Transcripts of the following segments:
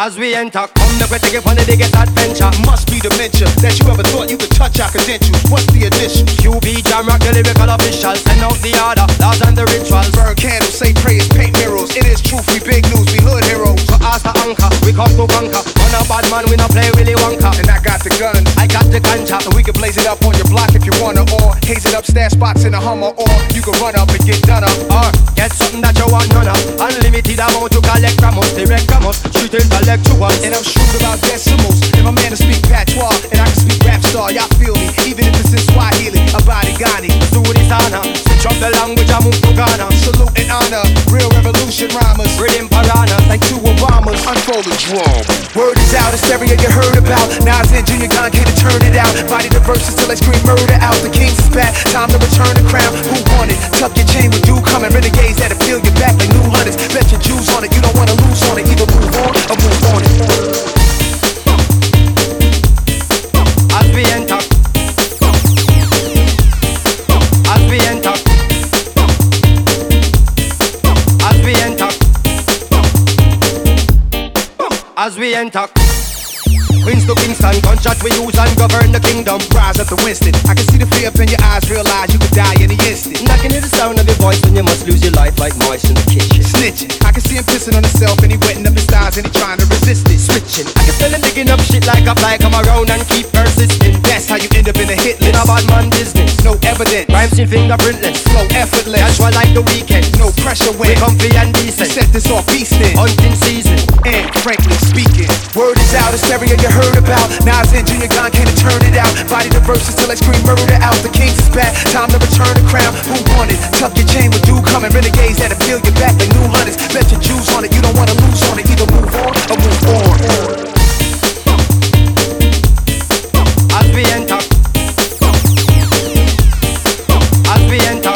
As we enter, come the take it on the biggest adventure. Must be dementia that you ever thought you could touch our credentials. What's the addition? QB Jam Rock, the lyrical official. Send out the order, laws and the rituals. Burn candles, say prayers, paint mirrors. It is truth, we big news, we hood heroes. So ask the anchor, we come to conquer. On a bad man, we not play Willy Wonka. And I got the gun, I got the ganja. so we can blaze it up on your block if you wanna. Or haze it up, stash spots in a Hummer. Or you can run up and get done up. Or get something that you want none of. Unlimited amount to collect from us. Direct from us, shoot intellectuals. And I'm shrewd about decimals. And my man to speak patois, and I can speak rap star. Y'all feel me? Even if it's in Swahili, a body Ghani. Do this honor, switch up the language, I move to Ghana. Salute and honor, real revolution rhymers. Rhythm piranha, Like two Obamas, unfold the drum. Word is out, hysteria you heard about. Nas and Junior Gong came to turn it out. Body the verses till they scream murder out. The king's is back, time to return the crown. Who want it? Tuck your chain with you coming. Renegades that'll peel your back like new hunters. Bet your Jews on it, you don't wanna lose on it. Either move on or move on it. as we enter. As we enter. As we enter. As we enter. Queens to Kingston, gunshot we use and govern the kingdom. Rise up to Winston. I can see the fear up in your eyes, realize you could die in the instant. I can hear the sound of your voice when you must lose your life like mice in the kitchen. Snitching. I can see him pissing on himself and he wetting up his thighs and he trying to resist it. Switching, I can smell him digging up shit like a fly. Come around and keep persisting. That's how you end up in a hit In list. a bad man business. No evidence, Crime scene fingerprintless. flow effortless. Casual like the weekend. No pressure We when comfy and you decent. set this off beastin'. Hunting season. And frankly speaking, word is out, hysteria you heard about. Nas and Junior Gong came to turn it out. Body the verses till they scream murder out. The king's is back, time to return the crown. Who want it? Tuck your chain with you coming. Renegades that'll peel your back like new hunters. Bet your Jews on it, you don't wanna lose on it. Either move on or move on. As we enter. As we enter.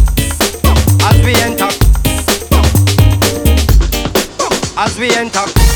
As we enter. As we enter.